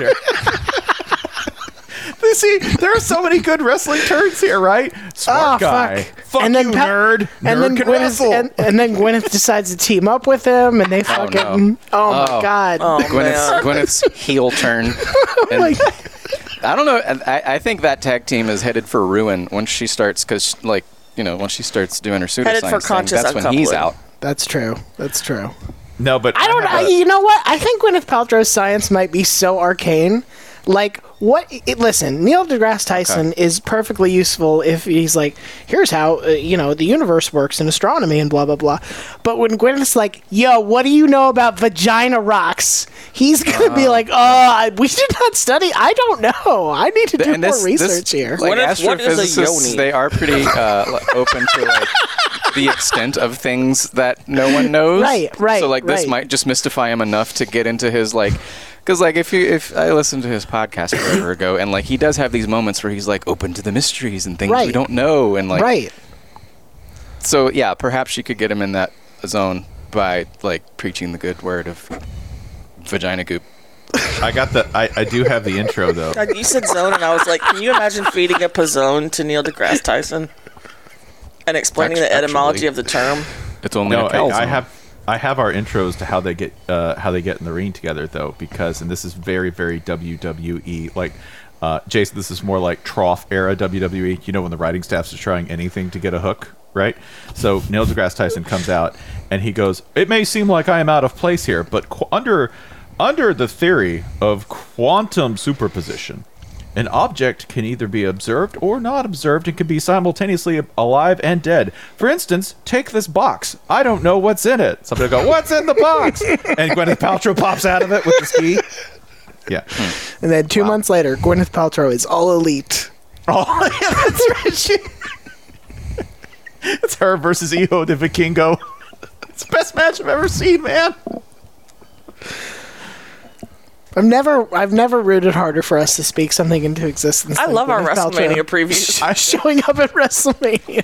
See, there are so many good wrestling turns here, right? Smart guy. Fuck and then you, Pa- nerd. And Nerd then can Gwyneth, wrestle. and then Gwyneth decides to team up with him, and they fucking. Oh, my god! Oh, man. Gwyneth's heel turn. And I don't know. I think that tag team is headed for ruin once she starts, because once she starts doing her pseudo Headed for science thing, conscious that's when he's uncoupling. out. That's true. That's true. No, but I don't know. You know what? I think Gwyneth Paltrow's science might be so arcane. Like, listen, Neil deGrasse Tyson is perfectly useful if he's like, here's how, the universe works in astronomy and blah, blah, blah. But when Gwyneth's like, yo, what do you know about vagina rocks? He's going to be like, we did not study. I don't know. I need to do And more research here. Like, What is a astrophysicists, yoni? they are pretty open to like the extent of things that no one knows. Right, So like this right. might just mystify him enough to get into his like. Because like if I listened to his podcast forever ago, and like he does have these moments where he's like open to the mysteries and things we Right. don't know, and like Right. So yeah, perhaps you could get him in that zone by like preaching the good word of vagina goop. I do have the intro, though. God, you said zone, and I was like, can you imagine feeding up a zone to Neil deGrasse Tyson and explaining the etymology of the term? It's only No, a cow I zone. have our intros to how they get in the ring together, though, because and this is very, very WWE. Like, Jason, this is more like trough era WWE. You know, when the writing staffs are trying anything to get a hook, right? So Neil deGrasse Tyson comes out and he goes, "It may seem like I am out of place here, but under the theory of quantum superposition, an object can either be observed or not observed and can be simultaneously alive and dead. For instance, take this box. I don't know what's in it." Somebody will go, "What's in the box?" And Gwyneth Paltrow pops out of it with the ski. Yeah. And then 2 months later, Gwyneth Paltrow is all elite. Oh, yeah, that's right. It's her versus Iho the Vikingo. It's the best match I've ever seen, man. I've never rooted harder for us to speak something into existence. I than love our Gwyneth Paltrow WrestleMania previews. showing up at WrestleMania.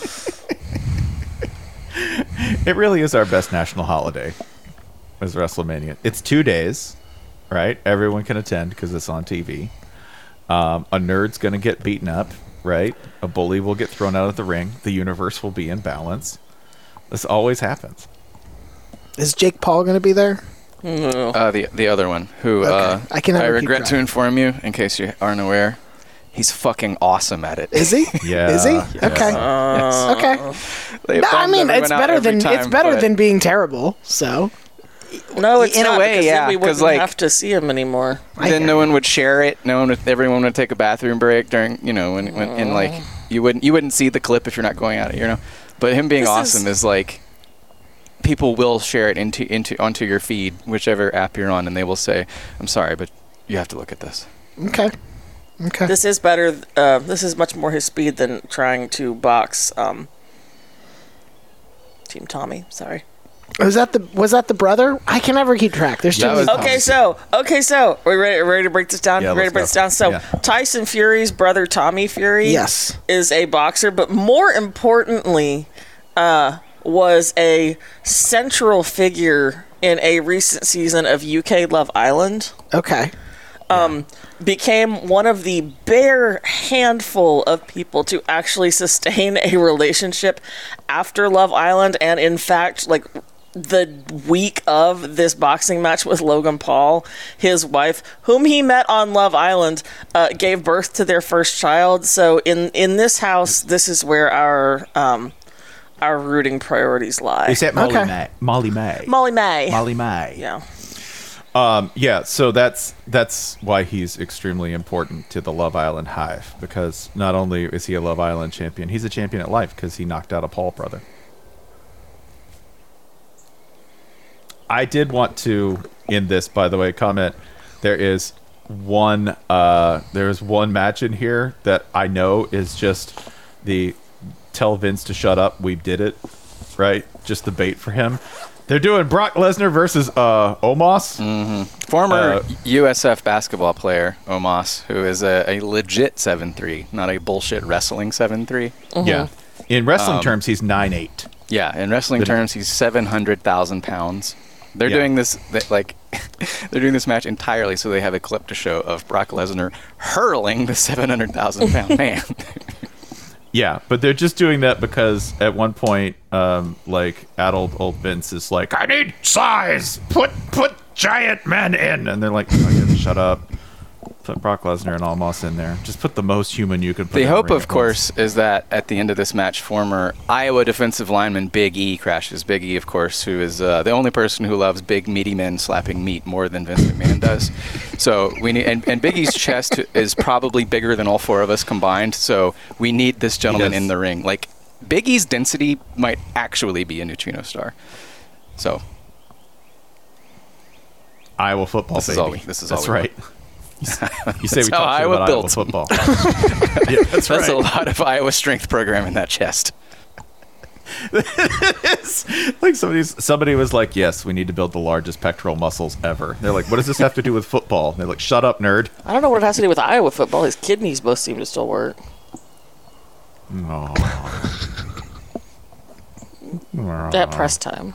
It really is our best national holiday. Is WrestleMania? It's 2 days, right? Everyone can attend because it's on TV. A nerd's gonna get beaten up, right? A bully will get thrown out of the ring. The universe will be in balance. This always happens. Is Jake Paul going to be there? The other one, who Okay. I can never keep regret to track. inform you, in case you aren't aware, he's fucking awesome at it. Is he? Yeah. Is he? Yeah. Okay. Yes. Okay. They No, I bummed mean, it's everyone out better every than time, it's better but- than being terrible. So No, it's In a not, way, because yeah, then we 'cause, wouldn't like- have to see him anymore. Then no one would share it. Everyone would take a bathroom break during, when and like you wouldn't see the clip if you're not going at it, But him being This awesome is- is like people will share it onto your feed, whichever app you're on, and they will say, "I'm sorry, but you have to look at this." okay. Okay. This is better. This is much more his speed than trying to box Team Tommy. Sorry. Was that the brother? I can never keep track. There's too That many. was- Okay, so are we ready to break this down? Yeah, ready to break let's this go. down? So Yeah. Tyson Fury's brother Tommy Fury, Yes. is a boxer, but more importantly, was a central figure in a recent season of UK Love Island. Okay. Became one of the bare handful of people to actually sustain a relationship after Love Island, and in fact, like the week of this boxing match with Logan Paul, his wife, whom he met on Love Island, gave birth to their first child. So in this house, this is where our rooting priorities lie. Is that Molly Okay. May? Molly May. Molly May. Molly May. Yeah. Yeah, so that's why he's extremely important to the Love Island Hive, because not only is he a Love Island champion, he's a champion at life because he knocked out a Paul brother. I did want to, in this, by the way, comment, there is one match in here that I know is just the tell Vince to shut up, we did it, right? Just the bait for him. They're doing Brock Lesnar versus Omos. Former USF basketball player Omos, who is a legit 7'3", not a bullshit wrestling 7'3". Yeah. In wrestling terms, he's 9'8". Yeah, in wrestling terms, he's 700,000 pounds. They're Yeah. doing this they're doing this match entirely so they have a clip to show of Brock Lesnar hurling the 700,000 pound man. Yeah, but they're just doing that because at one point, addled old Vince is like, I need size. Put giant men in. And they're like, shut up. Put Brock Lesnar and Omos in there. Just put the most human you could put The in hope, ring of at course, is that at the end of this match, former Iowa defensive lineman Big E crashes. Big E, of course, who is the only person who loves big, meaty men slapping meat more than Vince McMahon does. So we need, and Big E's chest is probably bigger than all four of us combined. So we need this gentleman does. in the ring. Like Big E's density might actually be a neutrino star. So Iowa football, This is baby. all we- this is That's all we right. You say we how talk shit Iowa about Iowa built. football. Yeah, that's that's a right. lot of Iowa strength program in that chest. Like somebody was like, yes, we need to build the largest pectoral muscles ever. They're like, what does this have to do with football? They're like, shut up, nerd. I don't know what it has to do with Iowa football. His kidneys both seem to still work. Oh. At press time.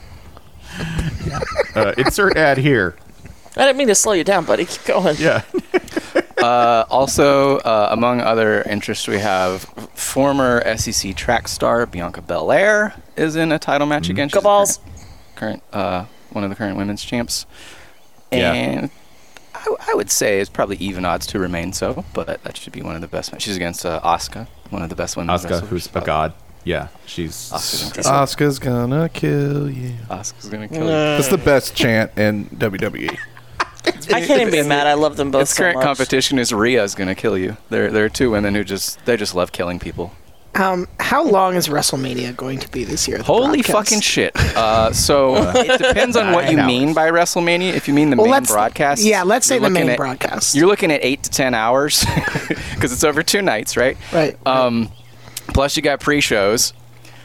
Insert ad here. I didn't mean to slow you down, buddy. Keep going. Yeah. Also, among other interests, we have former SEC track star Bianca Belair is in a title match against Go Balls. current one of the current women's champs, Yeah. and I would say it's probably even odds to remain so, but that should be one of the best matches. She's against Asuka, one of the best women's Asuka, wrestlers. who's a god. Yeah, she's. Asuka's incredible. Oscar's gonna kill you. Asuka's gonna kill you. That's the best chant in WWE. I can't even be mad. I love them both Its so current much. competition is Rhea's gonna kill you. There are two women who just love killing people. How long is WrestleMania going to be this year? the Holy broadcast? fucking shit. So it depends on what you 9 mean hours. by WrestleMania. If you mean the Well, main let's- broadcast. yeah, let's say you're the looking main at- broadcast. You're looking at 8 to 10 hours because it's over 2 nights, right? Right. Plus you got pre-shows.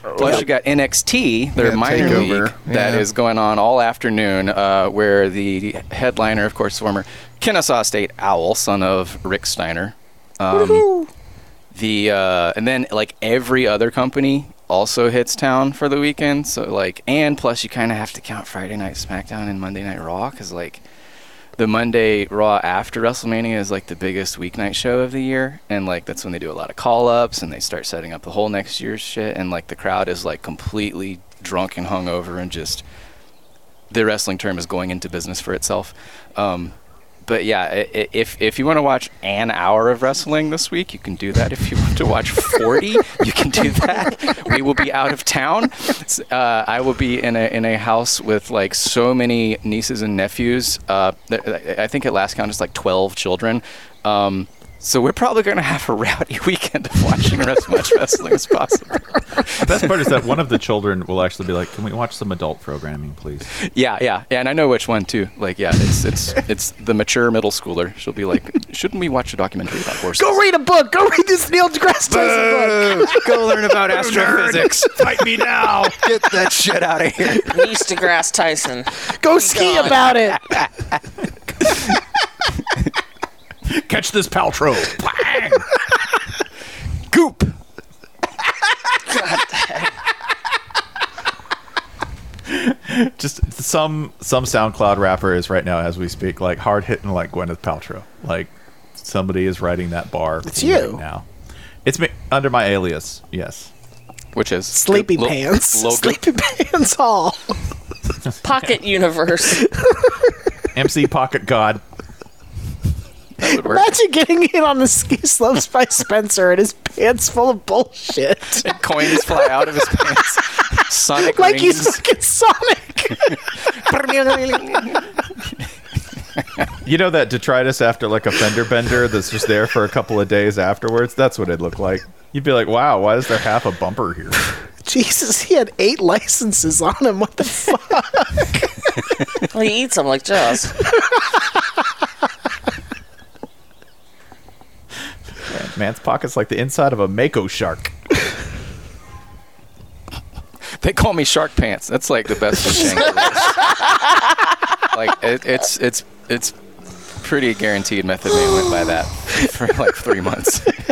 Plus, you got NXT, their Yeah, minor TakeOver. league, that Yeah. is going on all afternoon, where the headliner, of course, former Kennesaw State Owl, son of Rick Steiner. And then like every other company also hits town for the weekend. So like, and plus you kind of have to count Friday Night SmackDown and Monday Night Raw, because like the Monday Raw after WrestleMania is like the biggest weeknight show of the year, and like that's when they do a lot of call-ups and they start setting up the whole next year's shit, and like the crowd is like completely drunk and hungover, and just the wrestling term is going into business for itself. But yeah, if you want to watch an hour of wrestling this week, you can do that. If you want to watch 40, you can do that. We will be out of town. I will be in a house with like so many nieces and nephews. I think at last count it's like 12 children. So we're probably going to have a rowdy weekend of watching as much wrestling as possible. The best part is that one of the children will actually be like, "Can we watch some adult programming, please?" Yeah, and I know which one too. Like, yeah, it's the mature middle schooler. She'll be like, "Shouldn't we watch a documentary about horses?" Go read a book. Go read this Neil deGrasse Tyson book. Go learn about astrophysics. Fight me now! Get that shit out of here. Needs deGrasse Tyson. Go ski God. about it. Catch this Paltrow! Bang! Goop. Just some SoundCloud rapper is right now as we speak, like hard hitting like Gwyneth Paltrow. Like somebody is writing that bar. It's right you. now. It's me under my alias. Yes. Which is Sleepy Pants. Logo. Sleepy Pants Hall. Pocket Universe. MC Pocket God. That would work. Imagine getting in on the ski slopes by Spencer and his pants full of bullshit. Coins fly out of his pants. Sonic Like he's rings. fucking Sonic. You know that detritus after like a fender bender that's just there for a couple of days afterwards? That's what it'd look like. You'd be like, wow, why is there half a bumper here? Jesus, he had 8 licenses on him. What the fuck? Well, he eats them like Jaws. Man's pocket's like the inside of a Mako shark. They call me Shark Pants. That's like the best thing. Like it's pretty guaranteed Method Man went by that for like 3 months.